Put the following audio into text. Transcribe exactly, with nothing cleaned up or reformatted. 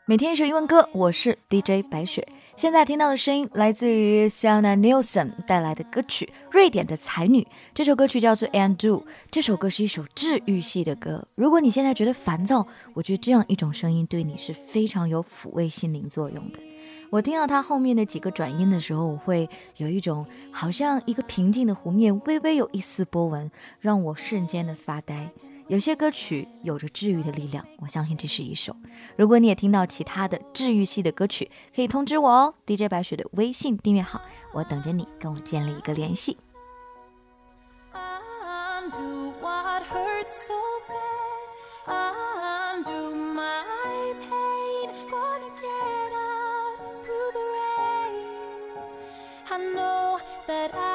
每天一首英文歌，我是 D J 白雪。现在听到的声音来自于 Sienna Nilsson 带来的歌曲《瑞典的才女》。这首歌曲叫做 Undo， 这首歌是一首治愈系的歌。如果你现在觉得烦躁，我觉得这样一种声音对你是非常有抚慰心灵作用的。我听到它后面的几个转音的时候，我会有一种好像一个平静的湖面微微有一丝波纹，让我瞬间的发呆。有些歌曲有着治愈的力量，我相信这是一首。如果你也听到其他的治愈系的歌曲，可以通知我哦。D J 白雪的微信订阅号，我等着你跟我建立一个联系。 I know that I